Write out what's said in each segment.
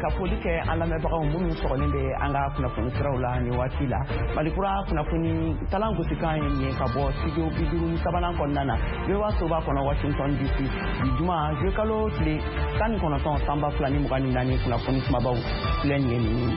ka foli kɛ an lamɛnbagaw minnu sɔgɔlen bɛ an ka kunnafoni siraw la ni waati la Malikura kunnafoni talan gosikan ye nin ka bɔ studio 53 kɔnɔna na VOA soba kɔnɔ Washington DC bi juma kalo tile 19 sanba 2024 kunnafoni kumabaw filɛ nin ye nin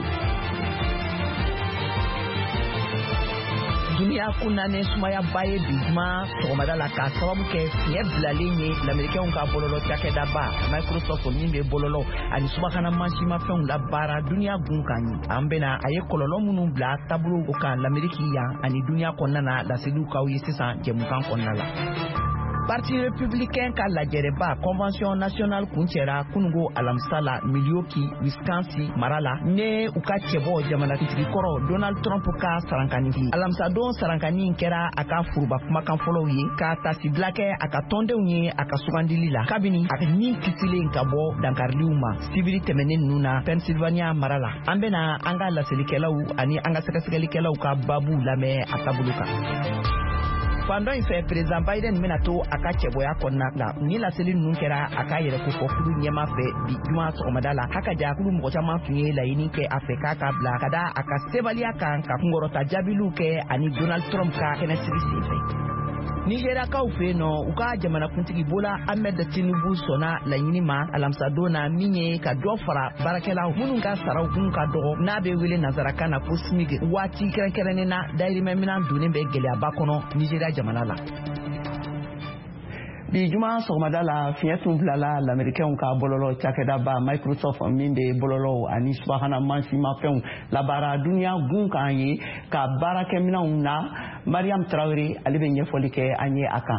Dunia kunane sumaya baye bi juma sɔgɔmada la ka sababu kɛ fiɲɛ bilalen ye lamɛrikɛnw ka bɔlɔlɔ cakɛda ba Microsoft min bɛ bɔlɔlɔ ani subahana mansimafɛnw la baara dunia gun kan ye an bɛna a ye kɔlɔlɔ minnu bila tableau kan l'Amérique yan ani dunia kɔnɔna na laseliw kaw ye sisan jɛmukan kɔnɔna la Parti républicain ka lajɛrɛba convention nationale kuncɛra kunungo alamsala Milwaukee Wisconsin marala ne u ka cɛbɔ jamanakuntigi kɔrɔ Donald Trump ka sarankani alamsadon sarankani kɛra a ka furuba kumakan fɔlɔw ye ka tasibila kɛ a ka tɔndenw ye a ka sugandili la kabini a ka ni kisilen ka bɔ dankariliw ma sibiri tɛmɛnen ninnu na Pennsylvania marala an bɛna an ka laselikɛlaw ani an ka sɛgɛsɛgɛlikɛlaw ka babu lamɛn a taabolo kan Pendant il fait président Biden mena to aka cɛbɔya kɔnɔna la ni laseli ninnu kɛra a ka yɛrɛ ko fɔ kulu ɲɛma fɛ bi juma sɔgɔmada la haka jakulu mɔgɔ caman tun ye laɲini kɛ a fɛ k'a ka bila ka da a ka sebaliya kan ka kunkɔrɔta jaabiluw kɛ ani Donald Trump ka kɛnɛsigi senfɛ Nigeriakaw fɛ yen nɔ u ka jamanakuntigi Bola Ahmed Tinubu sɔnna laɲini ma alamsadon na min ye ka dɔ fara baarakɛlaw minnu ka saraw kun ka dɔgɔ n'a bɛ wele nanzarakan na ko SMIC waati kɛrɛnkɛrɛnnen na dayirimɛminan donnen bɛ gɛlɛyaba kɔnɔ Nigeria jamana la Bi juma sɔgɔmada la fiɲɛ tun bilala lamɛrikɛnw ka bɔlɔlɔ cakɛda ba Microsoft min bɛ bɔlɔlɔw ani subahana mansimafɛnw labaara dunia gun kan ye ka baarakɛminɛnw na Mariam Traoré ale bɛ ɲɛfɔli kɛ an ye a kan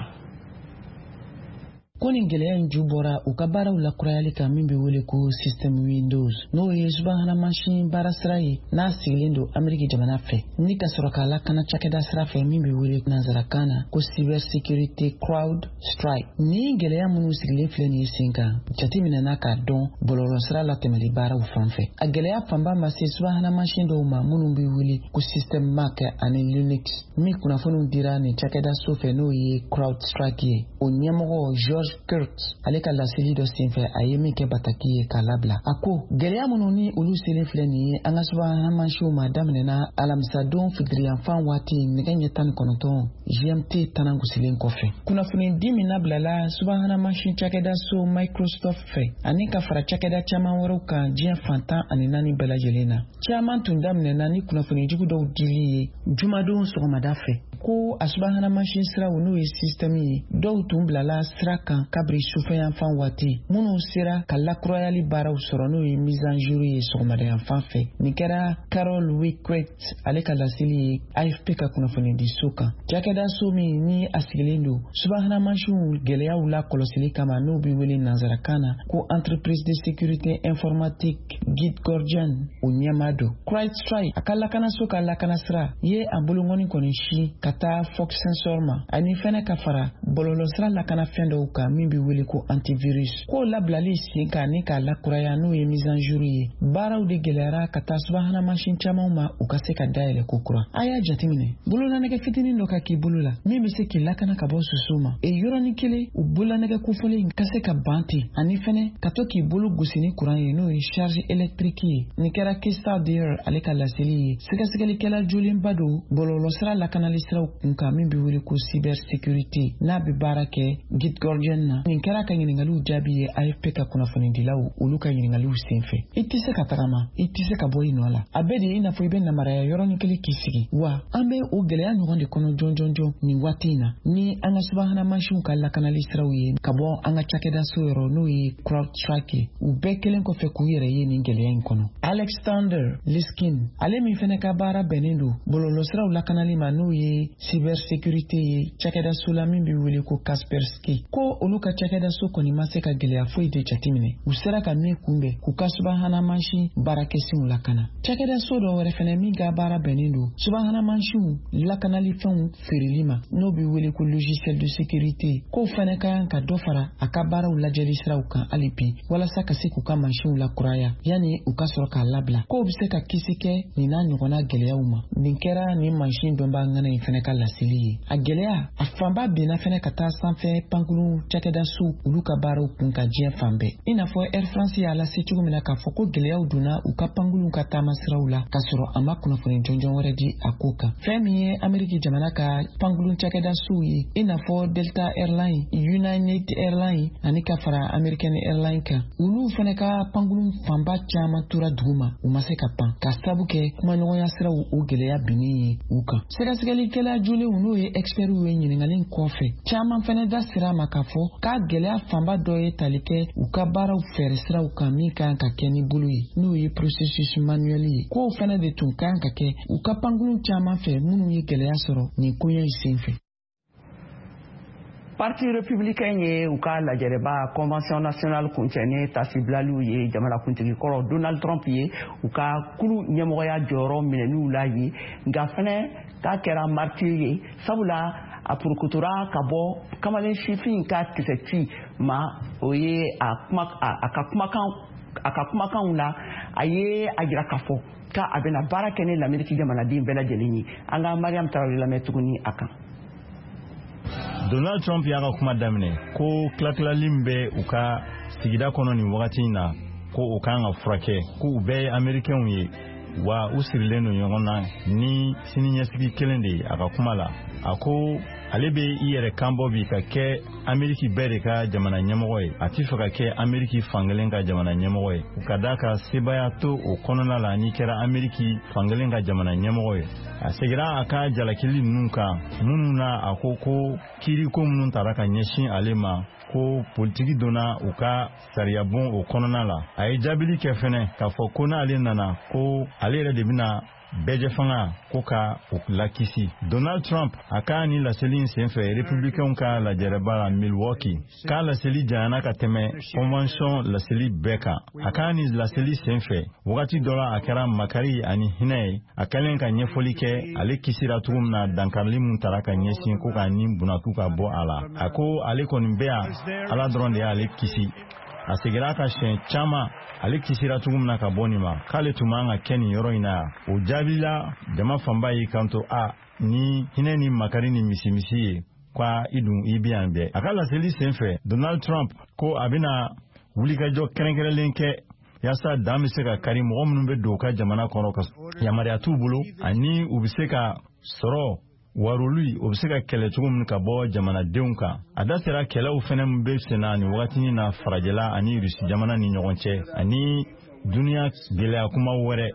Ko nin gɛlɛya in ju bɔra u ka baaraw la kurayali kan min bɛ wele ko system Windows n'o ye subahana mansin baara sira ye n'a sigilen don Ameriki jamana fɛ ni ka sɔrɔ k'a lakana cakɛda sira fɛ min bɛ wele nanzarakan na ko cyber security crowd strike ni gɛlɛya minnu sigilen filɛ nin ye sen kan jateminɛna k'a dɔn bɔlɔlɔ sira la tɛmɛli baaraw fan fɛ a gɛlɛya fanba ma se subahana mansin dɔw ma minnu bɛ wele ko system Mac ani Linux min kunnafoniw dira nin cakɛda so fɛ n'o ye crowd strike ye o ɲɛmɔgɔ George Kurt ale ka laseli dɔ senfɛ a ye min kɛ bataki ye k'a labila a ko gɛlɛya minnu ni olu selen filɛ nin ye an ka subahana mansinw ma daminɛna alamisadon fitiriyanfan waati nɛgɛ ɲɛ 19 GMT tanan gusilen kɔfɛ kunnafoni di min nabilala subahana mansin cakɛda so Microsoft fɛ ani ka fara cakɛda caman wɛrɛw kan diɲɛ fantan ani 4 bɛɛ lajɛlen na caman tun daminɛna ni kunnafoni jugu dɔw dili ye jumadon sɔgɔmada fɛ ko a subahana mansin siraw n'o ye système ye dɔw tun bilala sira kan kabiri sufɛyanfan waati minnu sera ka lakurayali baaraw sɔrɔ n'o ye mise en jour ye sɔgɔmadayanfan fɛ nin kɛra Carol Wickett ale ka laseli ye AFP ka kunnafoni di so kan cakɛda so min ni a sigilen don subahana mansinw gɛlɛyaw la kɔlɔsili kama n'o bɛ wele nanzarakan na ko entreprise de sécurité informatique Gitgordian o ɲɛma don CrowdStrike a ka lakanaso ka lakana sira ye a bolongɔni kɔni si ka taa Fox Sensor ma ani fɛnɛ ka fara bɔlɔlɔ sira lakana fɛn dɔw kan min bɛ wele ko antivirus ko labilali sen kan ni k'a lakuraya n'o ye mise en jour ye baaraw de gɛlɛyara ka taa subahana mansin camanw ma u ka se ka dayɛlɛ ko kura a y'a jateminɛ bololanɛgɛ fitinin dɔ ka k'i bolo la min bɛ se k'i lakana ka bɔ susu ma yɔrɔnin kelen u bololanɛgɛ kofɔlen ka se ka ban ten ani fɛnɛ ka to k'i bolo gosi ni kuran ye n'o ye charge électrique ye nin kɛra Kista Deer ale ka laseli ye sɛgɛsɛgɛlikɛla jolenba don bɔlɔlɔ sira lakanali siraw kun kan min bɛ wele ko cyber security n'a bɛ baara kɛ Gitgordian na nin kɛra ka ɲininkaliw jaabi ye AFP ka kunnafonidilaw olu ka ɲininkaliw senfɛ i tɛ se ka tagama i tɛ se ka bɔ i nɔ la a bɛɛ de i n'a fɔ i bɛ namaraya yɔrɔnin kelen k'i sigi wa an bɛ o gɛlɛya ɲɔgɔn de kɔnɔ jɔnjɔnjɔn nin waati in na ni an ka subahana mansinw ka lakanali siraw ye ka bɔ an ka cakɛda so yɔrɔ n'o ye CrowdStrike ye u bɛɛ kelen kɔfɛ k'u yɛrɛ ye nin gɛlɛya in kɔnɔ Alexander Liskin ale min fɛnɛ ka baara bɛnnen don bɔlɔlɔ siraw lakanali ma n'o ye cyber security ye cakɛda so la min bɛ wele ko Kaspersky ko olu ka cakɛda so kɔni ma se ka gɛlɛya foyi de jateminɛ u sera ka min kunbɛn k'u ka subahana mansin baarakɛsenw lakana cakɛda so dɔ wɛrɛ fɛnɛ min ka baara bɛnnen don subahana mansinw lakanali fɛnw feereli ma n'o bɛ wele ko logiciel de sécurité k'o fɛnɛ ka kan ka dɔ fara a ka baaraw lajɛli siraw kan hali bi walasa ka se k'u ka mansinw lakuraya yanni u ka sɔrɔ k'a labila k'o bɛ se ka kisi kɛ nin n'a ɲɔgɔnna gɛlɛyaw ma nin kɛra nin mansin dɔnba ŋana in fɛnɛ ka laseli ye a gɛlɛya a fanba benna fɛnɛ ka taa sanfɛ pankurun cakɛda su olu ka baaraw kun ka diɲɛ fan bɛɛ. I n'a fɔ Air France y'a lase cogo min na k'a fɔ ko gɛlɛyaw donna u ka pankurunw ka taama siraw la k'a sɔrɔ a ma kunnafoni jɔnjɔn wɛrɛ di a ko kan. Fɛn min ye Ameriki jamana ka pankurun cakɛda suw ye, i n'a fɔ Delta Airlines, United Airlines ani ka fara American Airlines kan. Olu fana ka pankurun fanba caaman tora duguma u ma se ka pan ka sabu kɛ kumaɲɔgɔnya siraw o gɛlɛya binnen ye u kan. Sɛgɛsɛgɛlikɛla jolenw n'o ye expertw ye ɲininkali kɔfɛ caaman fana da sira ma k'a fɔ k'a gɛlɛya fanba dɔ ye tali kɛ u ka baaraw fɛɛrɛ siraw kan min kan ka kɛ ni bolo ye n'o ye processus manuel ye. K'o fana de tun kan ka kɛ u ka pankurun caaman fɛ minnu ye gɛlɛya sɔrɔ nin koɲɛ in senfɛ. Parti républicain ye u ka lajɛrɛba convention nationale kuncɛni tasibilaliw ye jamanakuntigi kɔrɔ Donald Trump ye u ka kulu ɲɛmɔgɔya jɔyɔrɔ minɛniw la ye nka fɛnɛ k'a kɛra martyr ye sabula a purukutura ka bɔ kamalen sifin ka kisɛci ma o ye a ka kumakanw la a ye a jira k'a fɔ k'a bɛna baara kɛ ni Ameriki jamanaden bɛɛ lajɛlen ye. An ka Mariam Tarawele lamɛn tuguni a kan. Donald Trump y'a ka kuma daminɛ ko tilatilali min bɛ u ka sigida kɔnɔ nin wagati in na ko u kan ka furakɛ ko u bɛɛ ye Amerikɛnw ye wa u sirilen don ɲɔgɔn na ni siniɲɛsigi kelen de ye. A ka kuma la a ko ale bɛ i yɛrɛ kanbɔ bi ka kɛ Ameriki bɛɛ de ka jamana ɲɛmɔgɔ ye, a t'i fɛ ka kɛ Ameriki fankelen ka jamana ɲɛmɔgɔ ye. U ka da ka sebaya to o kɔnɔna la n'i kɛra Ameriki fankelen ka jamana ɲɛmɔgɔ ye. A segira a ka jalakili ninnu kan minnu na a ko kiiriko minnu tara ka ɲɛsin ale ma ko politiki donna u ka sariyabon o kɔnɔna la. A ye jaabili kɛ fɛnɛ k'a fɔ ko n'ale nana ko ale yɛrɛ de bɛna bɛɛjɛ fanga ko ka o lakisi. Donald Trump a ka ni laseli in senfɛ républicains ka lajɛrɛba la Milwaukee k'a laseli janyana ka tɛmɛ convention laseli bɛɛ kan. A ka ni laseli senfɛ wagati dɔ la a kɛra makari ani hinɛ ye. A kɛlen ka ɲɛfɔli kɛ ale kisira cogo min na dankarili mun tara ka ɲɛsin ko ka ni bunatu ka bɔ a la. A ko ale kɔni bɛ yan Ala dɔrɔn de y'ale kisi. A segira ka siɲɛ caman ale kisira cogo min na ka bɔ nin ma k'ale tun man ka kɛ nin yɔrɔ in na. O jaabi la jama fanba y'i kanto ni hinɛ ni makari ni misimisi ye ka i dun i bi yan bɛɛ. A ka laseli senfɛ Donald Trump ko a bɛna wulikajɔ kɛrɛnkɛrɛnlen kɛ yaasa dan bɛ se ka kari mɔgɔ minnu bɛ don u ka jamana kɔnɔ ka yamaruya t'u bolo ani u bɛ se ka sɔrɔ waruli o bɛ se ka kɛlɛ cogo min ka bɔ jamanadenw kan. A da sera kɛlɛw fɛnɛ min bɛ senna nin wagati na farajɛla ani Rusi jamana ni ɲɔgɔn cɛ ani duniya gɛlɛya kuma wɛrɛ.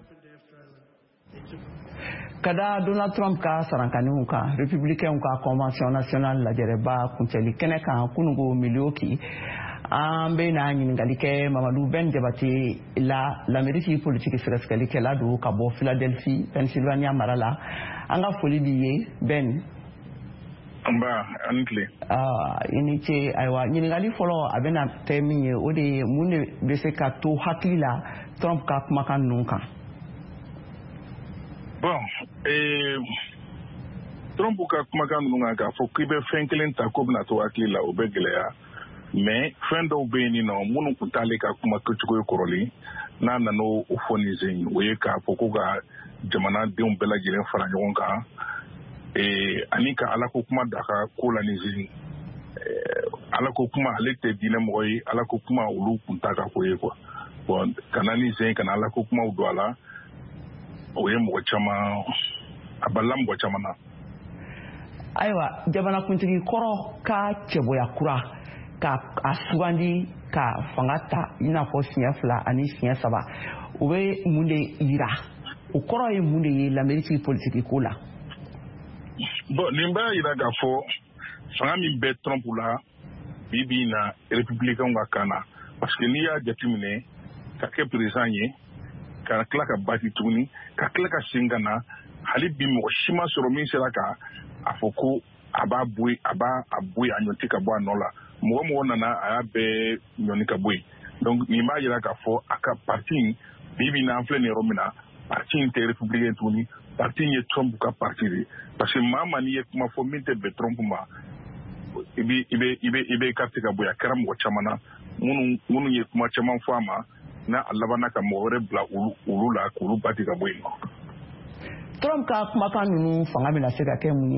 Kada Donald Trump ka sarankaniw kan républicains ka convention nationale lajɛrɛba kuncɛli kɛnɛ kan kunungo Milwaukee an bɛ na ɲininkali kɛ Mamadu Ben Jabate la l'Amérique politique sɛgɛsɛgɛlikɛla don ka bɔ Philadelphie Pennsylvania mara la. An ka foli b'i ye Ben. Anba anile. I ni ce. Ayiwa ɲininkali fɔlɔ a bɛna kɛ min ye o de ye mun de bɛ se ka to hakili la Trump ka kumakan ninnu kan. Bon, Trump ka kumakan ninnu kan k'a fɔ k'i bɛ fɛn kelen ta ko bɛna to hakili la o bɛ gɛlɛya. Mais fɛn dɔw bɛ yen nɔ minnu tun t'ale ka kuma kɛcogo ye kɔrɔlen n'a nana o fɔ nin sen o ye k'a fɔ ko ka jamanadenw bɛɛ lajɛlen fara ɲɔgɔn kan ani ka ala ko kuma da ka ko la nin sen ala ko kuma ale tɛ diinɛ mɔgɔ ye ala ko kuma olu kun t'a ka ko ye quoi. Bon kana nin sen kana ala ko kumaw don a la o ye mɔgɔ caman a balila mɔgɔ caman na. Ayiwa jamanakuntigi kɔrɔ ka cɛbɔya kura ka a sugandi ka fanga ta i n'a fɔ siɲɛ 2 ani siɲɛ 3 o bɛ mun de yira o kɔrɔ ye mun de ye l'Amérique politique ko la. Bon nin b'a yira k'a fɔ fanga min bɛ Trump la bi na républicains ka kan na parce que n'i y'a jateminɛ ka kɛ président ye ka tila ka bati tuguni ka tila ka segin ka na hali bi mɔgɔ si ma sɔrɔ min sera ka a fɔ ko a b'a boyi a ɲɔti ka bɔ a nɔ la. Mɔgɔ nana a y'a bɛɛ ɲɔni ka bɔ yen. Donc nin b'a yira k'a fɔ a ka parti bi na an filɛ nin yɔrɔ min na parti in tɛ républicain tuguni parti in ye Trump ka parti de parce que maa n'i ye kuma fɔ min tɛ bɛn Trump ma i bɛ carte ka bɔ yen a kɛra mɔgɔ caman na minnu ye kuma caman fɔ a ma n'a a labanna ka mɔgɔ wɛrɛ bila olu la k'olu bati ka bɔ yen. Trump ka kumakan ninnu fanga bɛna se ka kɛ mun ye